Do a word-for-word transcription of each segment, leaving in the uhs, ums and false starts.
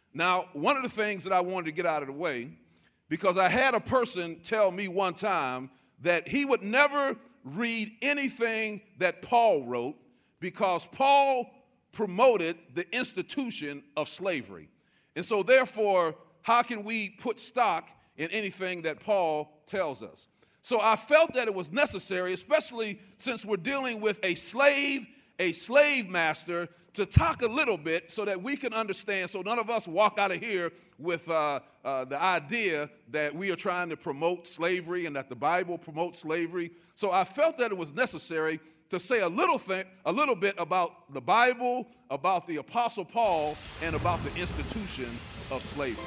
Now, one of the things that I wanted to get out of the way, because I had a person tell me one time that he would never read anything that Paul wrote because Paul promoted the institution of slavery. And so therefore, how can we put stock in anything that Paul tells us? So I felt that it was necessary, especially since we're dealing with a slave, a slave master, to talk a little bit so that we can understand, so none of us walk out of here with uh, uh, the idea that we are trying to promote slavery and that the Bible promotes slavery. So I felt that it was necessary to say a little thing, a little bit about the Bible, about the Apostle Paul, and about the institution of slavery.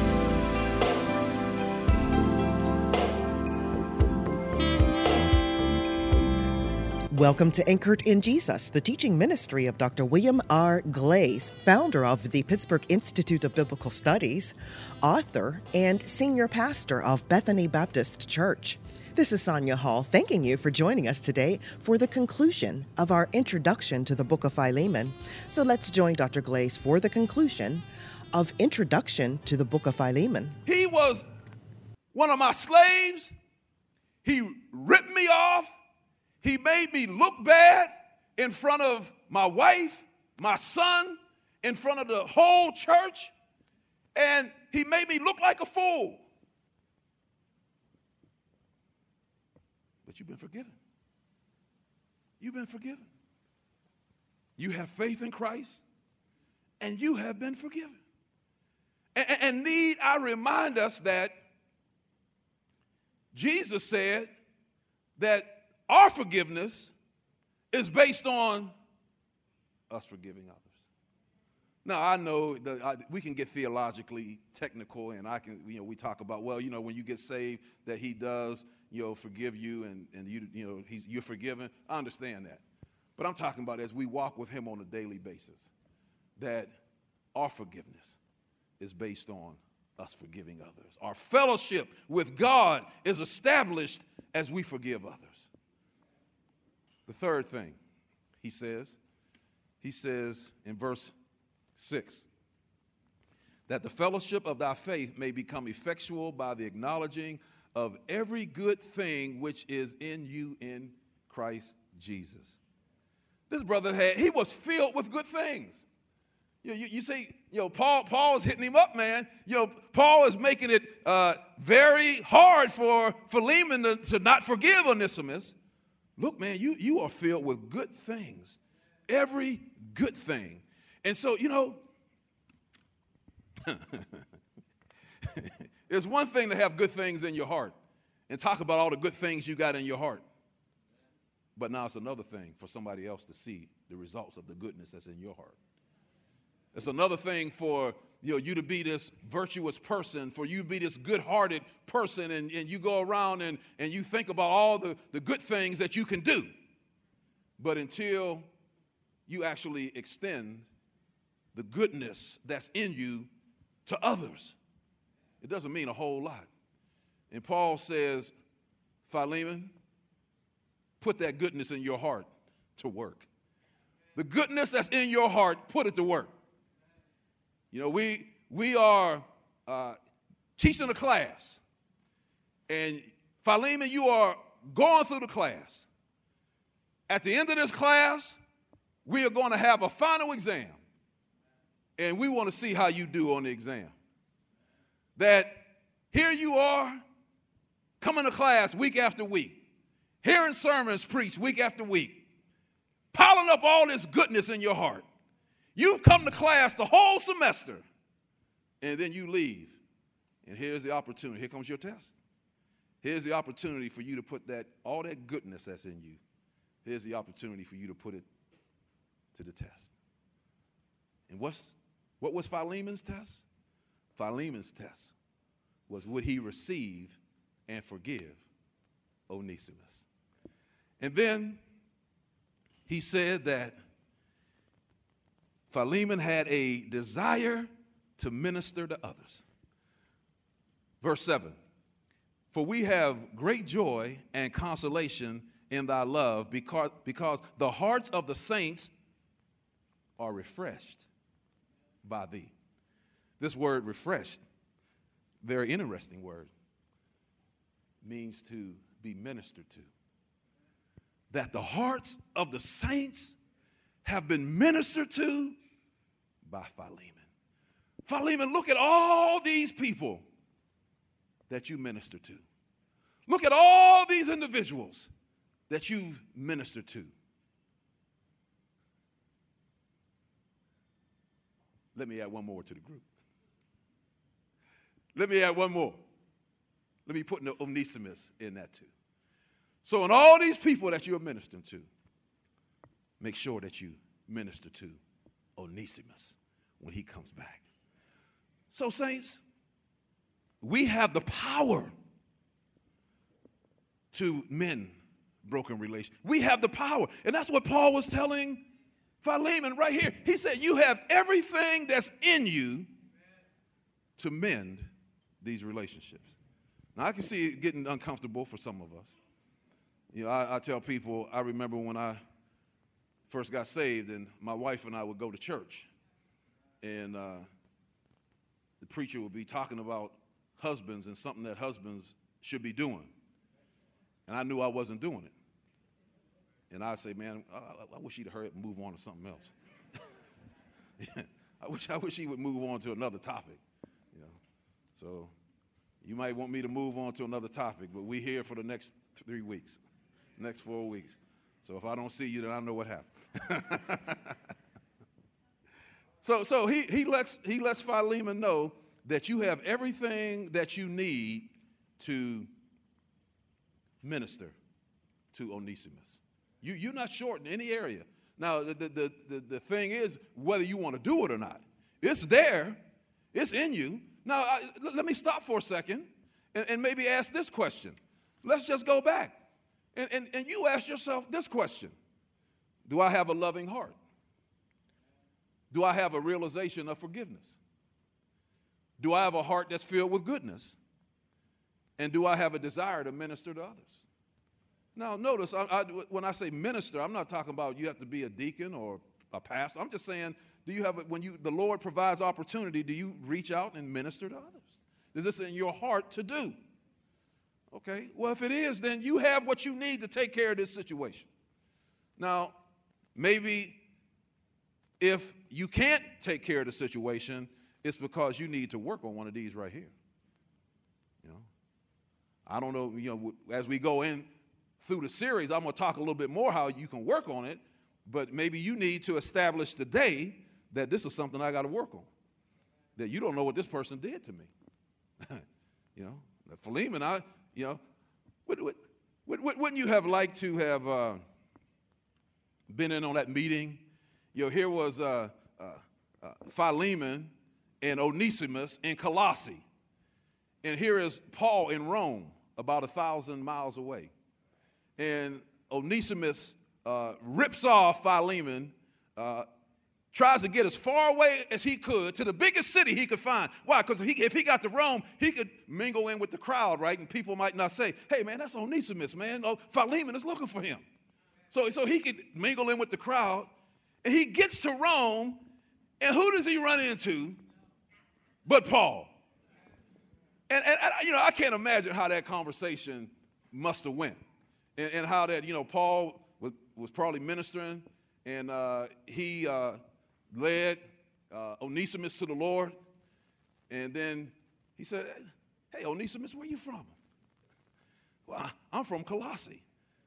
Welcome to Anchored in Jesus, the teaching ministry of Doctor William R. Glaze, founder of the Pittsburgh Institute of Biblical Studies, author, and senior pastor of Bethany Baptist Church. This is Sonia Hall, thanking you for joining us today for the conclusion of our introduction to the book of Philemon. So let's join Doctor Glaze for the conclusion of Introduction to the book of Philemon. He was one of my slaves. He ripped me off. He made me look bad in front of my wife, my son, in front of the whole church, and he made me look like a fool. But you've been forgiven. You've been forgiven. You have faith in Christ, and you have been forgiven. And, and need I remind us that Jesus said that our forgiveness is based on us forgiving others. Now, I know that I, we can get theologically technical, and I can, you know, we talk about, well, you know, when you get saved, that he does, you know, forgive you, and, and you, you know, he's, you're forgiven. I understand that. But I'm talking about as we walk with him on a daily basis, that our forgiveness is based on us forgiving others. Our fellowship with God is established as we forgive others. The third thing he says, he says in verse six, that the fellowship of thy faith may become effectual by the acknowledging of every good thing which is in you in Christ Jesus. This brother had, he was filled with good things. You, you, you see, you know, Paul, Paul is hitting him up, man. You know, Paul is making it uh, very hard for Philemon to, to not forgive Onesimus. Look, man, you, you are filled with good things, every good thing. And so, you know, it's one thing to have good things in your heart and talk about all the good things you got in your heart. But now it's another thing for somebody else to see the results of the goodness that's in your heart. It's another thing for you know, you to be this virtuous person, for you to be this good-hearted person, and, and you go around and, and you think about all the, the good things that you can do. But until you actually extend the goodness that's in you to others, it doesn't mean a whole lot. And Paul says, Philemon, put that goodness in your heart to work. The goodness that's in your heart, put it to work. You know, we we are uh, teaching a class, and Philemon, you are going through the class. At the end of this class, we are going to have a final exam, and we want to see how you do on the exam. That here you are, coming to class week after week, hearing sermons preached week after week, piling up all this goodness in your heart. You've come to class the whole semester, and then you leave. And here's the opportunity. Here comes your test. Here's the opportunity for you to put that, all that goodness that's in you, here's the opportunity for you to put it to the test. And what's, what was Philemon's test? Philemon's test was, would he receive and forgive Onesimus? And then he said that Philemon had a desire to minister to others. Verse seven, for we have great joy and consolation in thy love because, because the hearts of the saints are refreshed by thee. This word refreshed, very interesting word, means to be ministered to. That the hearts of the saints have been ministered to by Philemon. Philemon, look at all these people that you minister to. Look at all these individuals that you've ministered to. Let me add one more to the group. Let me add one more. Let me put Onesimus in that too. So in all these people that you're ministering to, make sure that you minister to Onesimus when he comes back. So saints, we have the power to mend broken relations. We have the power. And that's what Paul was telling Philemon right here. He said, you have everything that's in you to mend these relationships. Now, I can see it getting uncomfortable for some of us. You know, I, I tell people, I remember when I first got saved and my wife and I would go to church. And uh, the preacher would be talking about husbands and something that husbands should be doing. And I knew I wasn't doing it. And I'd say, man, I, I wish he'd hurry up and move on to something else. yeah, I wish I wish he would move on to another topic. You know, so you might want me to move on to another topic, but we're here for the next three weeks, next four weeks. So if I don't see you, then I know what happened. so so he he lets he lets Philemon know that you have everything that you need to minister to Onesimus. You, you're not short in any area. Now, the, the, the, the thing is whether you want to do it or not. It's there. It's in you. Now, I, let me stop for a second and, and maybe ask this question. Let's just go back. And, and, and you ask yourself this question. Do I have a loving heart? Do I have a realization of forgiveness? Do I have a heart that's filled with goodness? And do I have a desire to minister to others? Now, notice, I, I, when I say minister, I'm not talking about you have to be a deacon or a pastor. I'm just saying, do you have, a, when you the Lord provides opportunity, do you reach out and minister to others? Is this in your heart to do? Okay, well, if it is, then you have what you need to take care of this situation. Now, maybe if you can't take care of the situation, it's because you need to work on one of these right here. You know, I don't know, you know, as we go in through the series, I'm going to talk a little bit more how you can work on it, but maybe you need to establish today that this is something I got to work on, that you don't know what this person did to me. you know, Philemon, I, you know, would, would, would, wouldn't you have liked to have uh, been in on that meeting? You know, here was uh, uh, uh, Philemon and Onesimus in Colossae, and here is Paul in Rome, about a thousand miles away. And Onesimus uh, rips off Philemon, uh, tries to get as far away as he could to the biggest city he could find. Why? Because if, if he got to Rome, he could mingle in with the crowd, right? And people might not say, hey, man, that's Onesimus, man. Oh, Philemon is looking for him. So, so he could mingle in with the crowd. And he gets to Rome, and who does he run into but Paul? And, and, and you know, I can't imagine how that conversation must have went. And, and how that, you know, Paul was, was probably ministering, and uh, he uh, led uh, Onesimus to the Lord. And then he said, hey, Onesimus, where you from? Well, I'm from Colossae.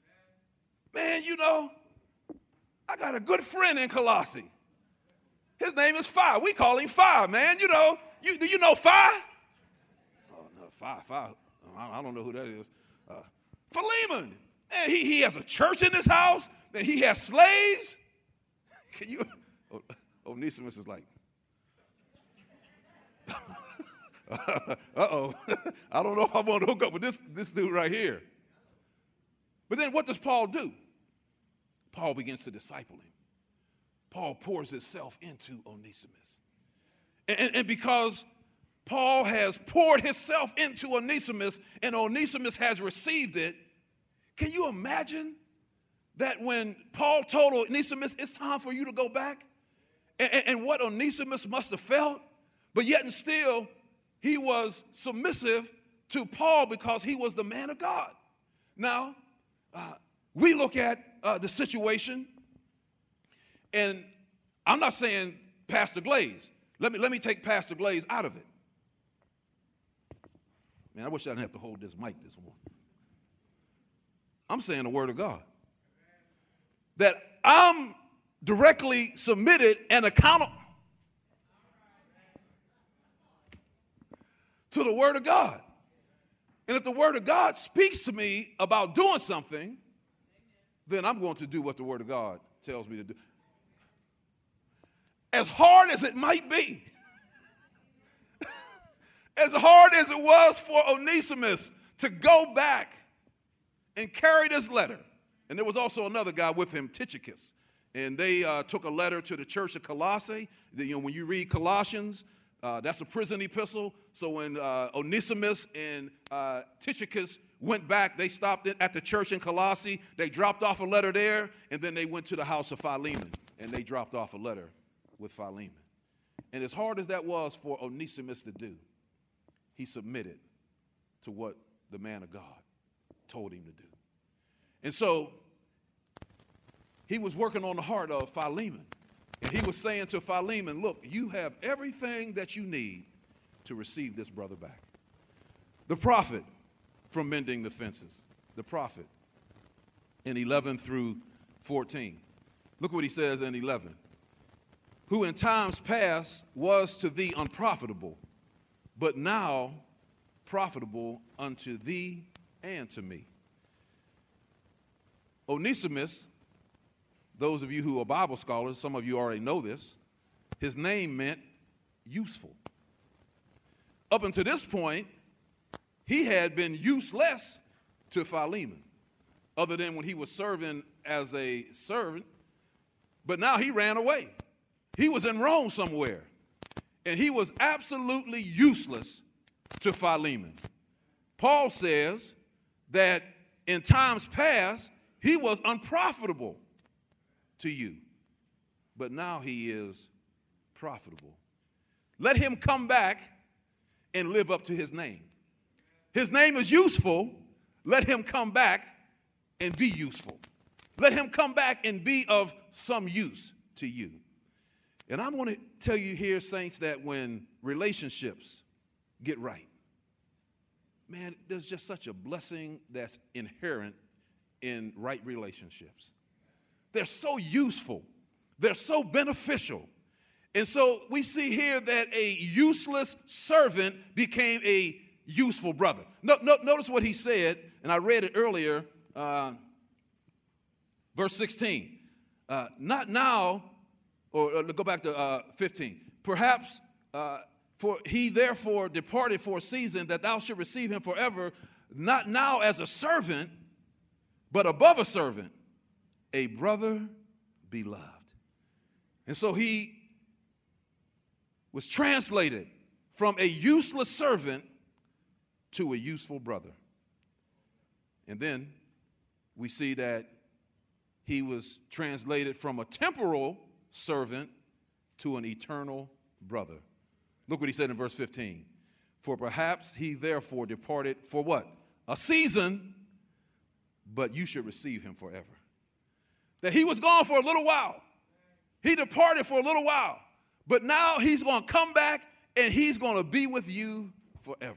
Man, you know, I got a good friend in Colossae. His name is Phi. We call him Phi, man. You know, you, do you know Phi? Oh, no, Phi, Phi. I don't know who that is. Uh, Philemon. And he, he has a church in his house, and he has slaves. Can you? Oh, Onesimus is like, uh-oh, I don't know if I want to hook up with this, this dude right here. But then what does Paul do? Paul begins to disciple him. Paul pours himself into Onesimus. And, and, and because Paul has poured himself into Onesimus, and Onesimus has received it, can you imagine that when Paul told Onesimus, it's time for you to go back? And, and, and what Onesimus must have felt? But yet and still, he was submissive to Paul because he was the man of God. Now, uh, we look at uh, the situation, and I'm not saying Pastor Glaze. Let me, let me take Pastor Glaze out of it. Man, I wish I didn't have to hold this mic this morning. I'm saying the word of God. That I'm directly submitted and accountable to the word of God. And if the word of God speaks to me about doing something, then I'm going to do what the word of God tells me to do. As hard as it might be, as hard as it was for Onesimus to go back and carry this letter, and there was also another guy with him, Tychicus, and they uh, took a letter to the church of Colossae. The, you know, when you read Colossians, uh, that's a prison epistle. So when uh, Onesimus and uh, Tychicus went back, they stopped at the church in Colossae. They dropped off a letter there, and then they went to the house of Philemon, and they dropped off a letter with Philemon. And as hard as that was for Onesimus to do, he submitted to what the man of God told him to do. And so he was working on the heart of Philemon. And he was saying to Philemon, look, you have everything that you need to receive this brother back. The prophet from mending the fences. The prophet in eleven through fourteen. Look what he says in eleven. Who in times past was to thee unprofitable, but now profitable unto thee and to me. Onesimus, those of you who are Bible scholars, some of you already know this, his name meant useful. Up until this point, he had been useless to Philemon, other than when he was serving as a servant, but now he ran away. He was in Rome somewhere, and he was absolutely useless to Philemon. Paul says that in times past, he was unprofitable to you, but now he is profitable. Let him come back and live up to his name. His name is useful. Let him come back and be useful. Let him come back and be of some use to you. And I want to tell you here, saints, that when relationships get right, man, there's just such a blessing that's inherent in right relationships. They're so useful. They're so beneficial. And so we see here that a useless servant became a useful brother. No, no, notice what he said, and I read it earlier, uh, verse sixteen. Uh, not now, or uh, go back to uh, fifteen. Perhaps uh, for he therefore departed for a season that thou should receive him forever, not now as a servant, but above a servant, a brother beloved. And so he was translated from a useless servant to a useful brother. And then we see that he was translated from a temporal servant to an eternal brother. Look what he said in verse fifteen. For perhaps he therefore departed for what? A season, but you should receive him forever. That he was gone for a little while. He departed for a little while, but now he's going to come back and he's going to be with you forever.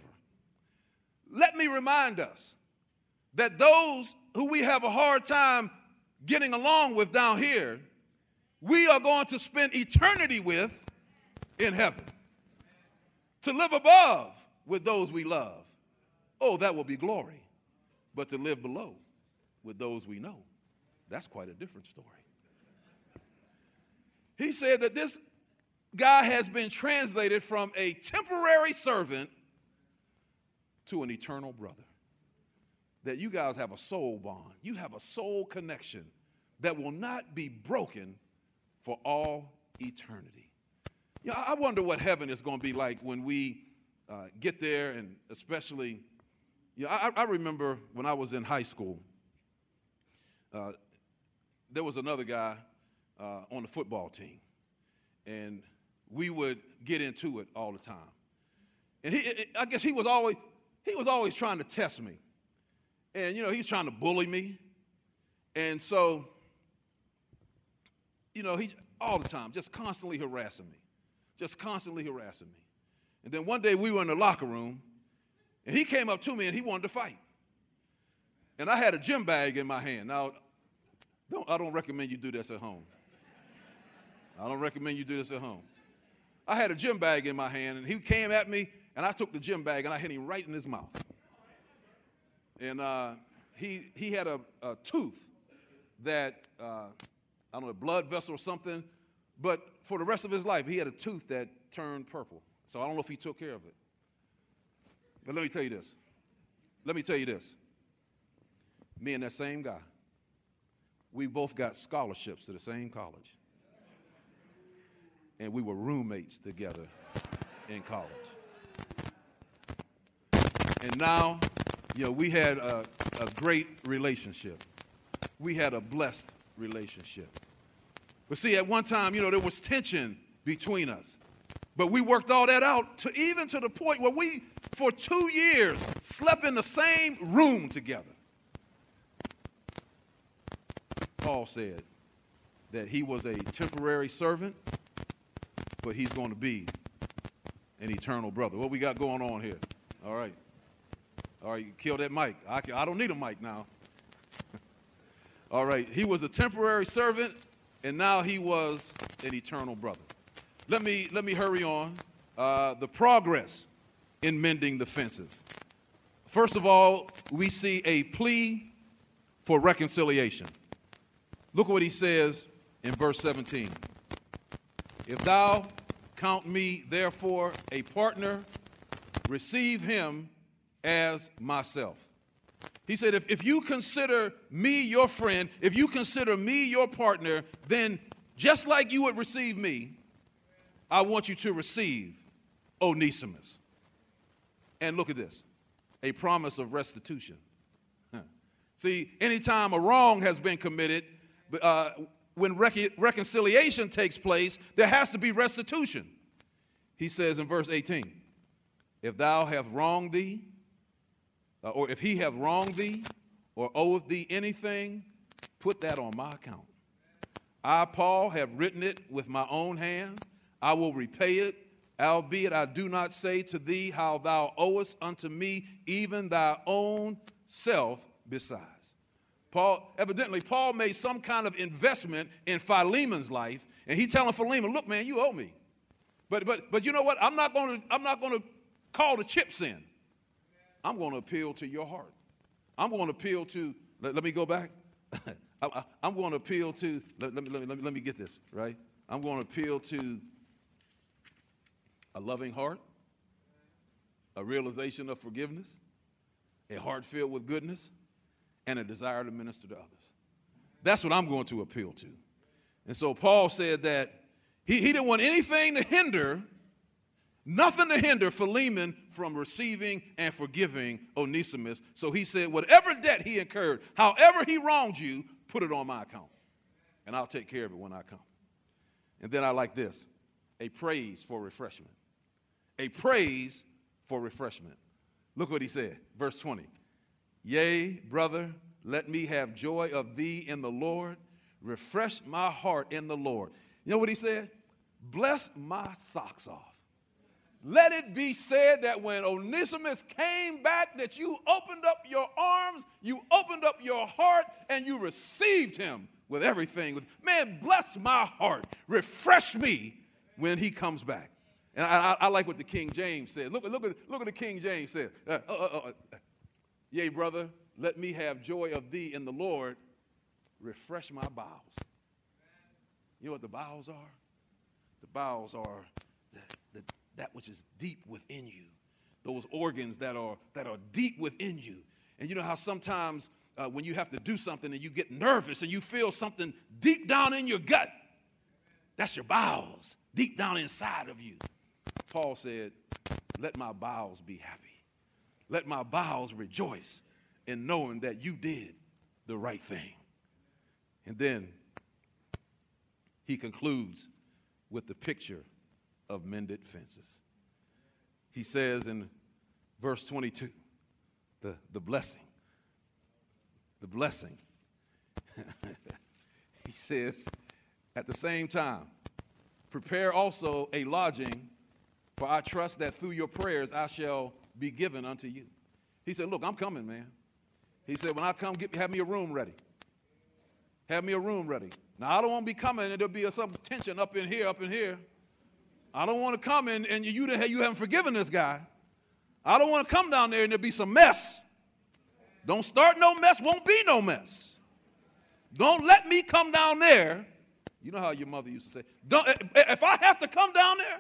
Let me remind us that those who we have a hard time getting along with down here, we are going to spend eternity with in heaven. To live above with those we love, oh, that will be glory. But to live below with those we know, that's quite a different story. He said that this guy has been translated from a temporary servant to an eternal brother. That you guys have a soul bond. You have a soul connection that will not be broken for all eternity. You know, I wonder what heaven is going to be like when we uh, get there, and especially, you know, I, I remember when I was in high school, uh, there was another guy uh, on the football team, and we would get into it all the time. And he, I guess he was always, he was always trying to test me. And, you know, he's trying to bully me. And so, you know, he all the time, just constantly harassing me, just constantly harassing me. And then one day we were in the locker room, and he came up to me and he wanted to fight. And I had a gym bag in my hand. Now, don't, I don't recommend you do this at home. I don't recommend you do this at home. I had a gym bag in my hand, and he came at me, and I took the gym bag, and I hit him right in his mouth. And uh, he he had a, a tooth that, uh, I don't know, a blood vessel or something, but for the rest of his life, he had a tooth that turned purple. So I don't know if he took care of it. But let me tell you this. Let me tell you this. Me and that same guy, we both got scholarships to the same college. And we were roommates together in college. And now, you know, we had a, a great relationship. We had a blessed relationship. But see, at one time, you know, there was tension between us. But we worked all that out to even to the point where we, for two years, slept in the same room together. Paul said that he was a temporary servant, but he's going to be an eternal brother. What we got going on here? All right. All right, you kill that mic. I, can, I don't need a mic now. All right, he was a temporary servant, and now he was an eternal brother. Let me, let me hurry on. Uh, the progress in mending the fences. First of all, we see a plea for reconciliation. Look what he says in verse seventeen. If thou count me, therefore, a partner, receive him as myself. He said, if, if you consider me your friend, if you consider me your partner, then just like you would receive me, I want you to receive Onesimus. And look at this, a promise of restitution. See, anytime a wrong has been committed, uh, when rec- reconciliation takes place, there has to be restitution. He says in verse eighteen, if thou have wronged thee, uh, or if he have wronged thee, or oweth thee anything, put that on my account. I, Paul, have written it with my own hand. I will repay it, albeit I do not say to thee how thou owest unto me even thy own self besides. Paul, evidently, Paul made some kind of investment in Philemon's life, and he telling Philemon, look, man, you owe me. But but but you know what? I'm not going to I'm not going to call the chips in. I'm going to appeal to your heart. I'm going to appeal to, let, let me go back. I, I, I'm going to appeal to, let, let, me, let, me, let, me, let me get this, right? I'm going to appeal to a loving heart, a realization of forgiveness, a heart filled with goodness, and a desire to minister to others. That's what I'm going to appeal to. And so Paul said that he, he didn't want anything to hinder, nothing to hinder Philemon from receiving and forgiving Onesimus. So he said, whatever debt he incurred, however he wronged you, put it on my account, and I'll take care of it when I come. And then I like this, a praise for refreshment. A praise for refreshment. Look what he said, verse twenty. Yea, brother, let me have joy of thee in the Lord. Refresh my heart in the Lord. You know what he said? Bless my socks off. Let it be said that when Onesimus came back, that you opened up your arms, you opened up your heart, and you received him with everything. Man, bless my heart. Refresh me when he comes back. And I, I, I like what the King James said. Look, look, at, look at the King James said. Uh, uh, uh, uh, Yea, brother, let me have joy of thee in the Lord. Refresh my bowels. You know what the bowels are? The bowels are the, the, that which is deep within you. Those organs that are, that are deep within you. And you know how sometimes uh, when you have to do something and you get nervous and you feel something deep down in your gut, that's your bowels, deep down inside of you. Paul said, let my bowels be happy. Let my bowels rejoice in knowing that you did the right thing. And then he concludes with the picture of mended fences. He says in verse twenty-two, the, the blessing, the blessing. He says, at the same time, prepare also a lodging, for I trust that through your prayers I shall be given unto you. He said, look, I'm coming, man. He said, when I come, get, have me a room ready. Have me a room ready. Now, I don't want to be coming and there'll be some tension up in here, up in here. I don't want to come in and you, you haven't forgiven this guy. I don't want to come down there and there'll be some mess. Don't start no mess, won't be no mess. Don't let me come down there. You know how your mother used to say, don't, if I have to come down there.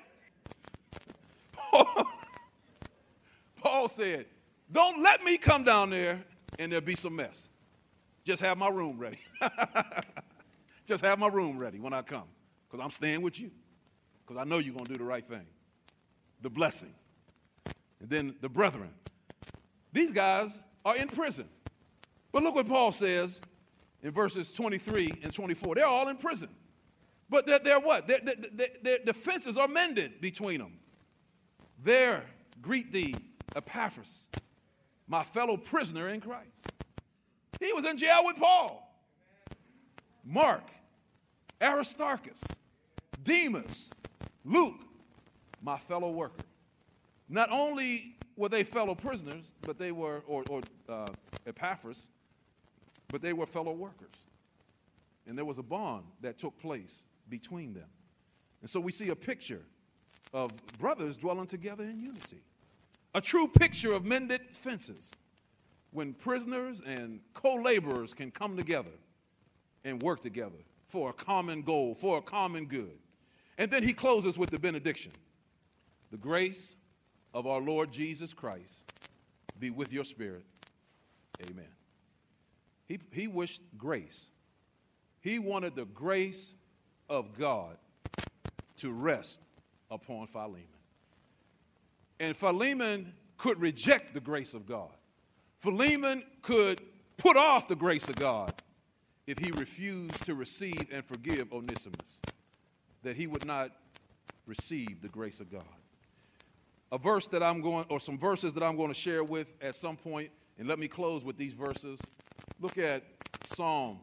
Paul, Paul said, don't let me come down there and there'll be some mess. Just have my room ready. Just have my room ready when I come, because I'm staying with you, because I know you're going to do the right thing. The blessing. And then the brethren. These guys are in prison. But look what Paul says in verses twenty-three and twenty-four. They're all in prison. But they're, they're what? They're, they're, they're, the fences are mended between them. There, greet thee, Epaphras, my fellow prisoner in Christ. He was in jail with Paul. Mark, Aristarchus, Demas, Luke, my fellow worker. Not only were they fellow prisoners, but they were, or, or uh, Epaphras, but they were fellow workers. And there was a bond that took place between them. And so we see a picture of brothers dwelling together in unity. A true picture of mended fences, when prisoners and co-laborers can come together and work together for a common goal, for a common good. And then he closes with the benediction. The grace of our Lord Jesus Christ be with your spirit. Amen. He, he wished grace. He wanted the grace of God to rest upon Philemon. And Philemon could reject the grace of God. Philemon could put off the grace of God if he refused to receive and forgive Onesimus, that he would not receive the grace of God. A verse that I'm going, or some verses that I'm going to share with at some point, and let me close with these verses. Look at Psalm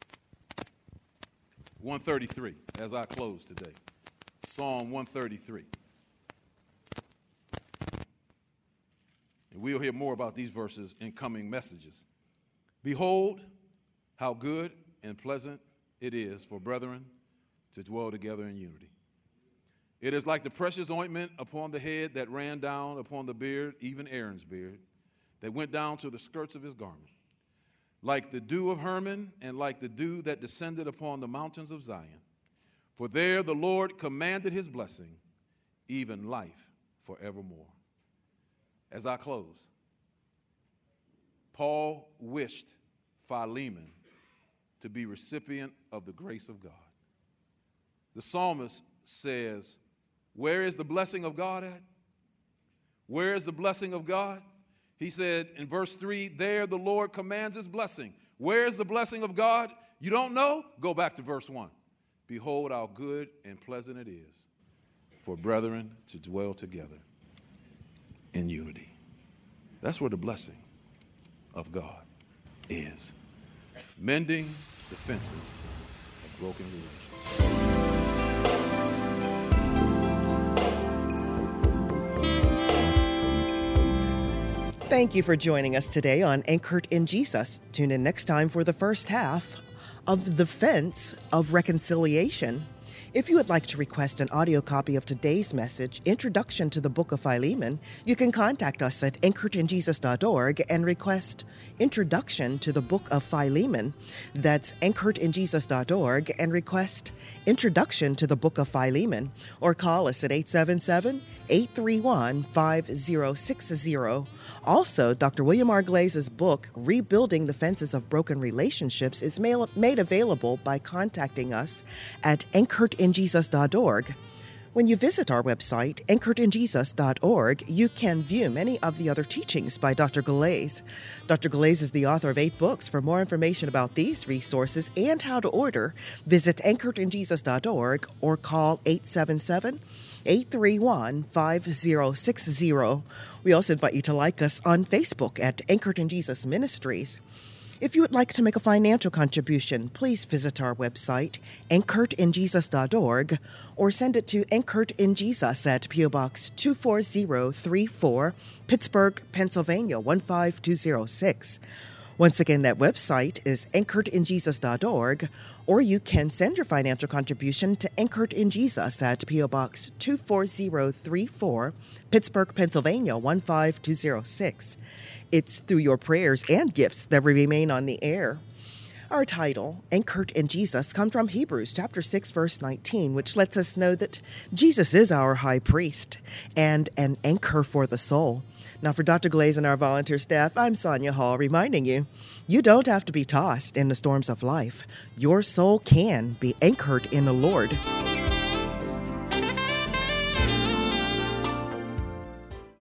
one thirty-three as I close today. Psalm one thirty-three. And we'll hear more about these verses in coming messages. Behold, how good and pleasant it is for brethren to dwell together in unity. It is like the precious ointment upon the head that ran down upon the beard, even Aaron's beard, that went down to the skirts of his garment. Like the dew of Hermon, and like the dew that descended upon the mountains of Zion. For there the Lord commanded his blessing, even life forevermore. As I close, Paul wished Philemon to be recipient of the grace of God. The psalmist says, where is the blessing of God at? Where is the blessing of God? He said in verse three, there the Lord commands his blessing. Where is the blessing of God? You don't know? Go back to verse one. Behold how good and pleasant it is for brethren to dwell together in unity. That's where the blessing of God is. Mending the fences of broken relations. Thank you for joining us today on Anchored in Jesus. Tune in next time for the first half of The Fence of Reconciliation. If you would like to request an audio copy of today's message, Introduction to the Book of Philemon, you can contact us at anchored in jesus dot org and request Introduction to the Book of Philemon. That's anchored in jesus dot org and request Introduction to the Book of Philemon. Or call us at eight seven seven, eight three one, five zero six zero. Also, Doctor William R. Glaze's book, Rebuilding the Fences of Broken Relationships, is made available by contacting us at anchored in jesus dot org. When you visit our website, anchored in jesus dot org, you can view many of the other teachings by Doctor Glaze. Doctor Glaze is the author of eight books. For more information about these resources and how to order, visit anchored in jesus dot org or call eight seven seven, eight three one, five zero six zero. We also invite you to like us on Facebook at Anchored in Jesus Ministries. If you would like to make a financial contribution, please visit our website, anchored in jesus dot org, or send it to Anchored in Jesus at P O. Box two four zero three four, Pittsburgh, Pennsylvania one five two zero six. Once again, that website is anchored in jesus dot org, or you can send your financial contribution to Anchored in Jesus at P O. Box two four zero three four, Pittsburgh, Pennsylvania one five two zero six. It's through your prayers and gifts that we remain on the air. Our title, Anchored in Jesus, comes from Hebrews chapter six, verse nineteen, which lets us know that Jesus is our high priest and an anchor for the soul. Now, for Doctor Glaze and our volunteer staff, I'm Sonia Hall, reminding you, you don't have to be tossed in the storms of life. Your soul can be anchored in the Lord.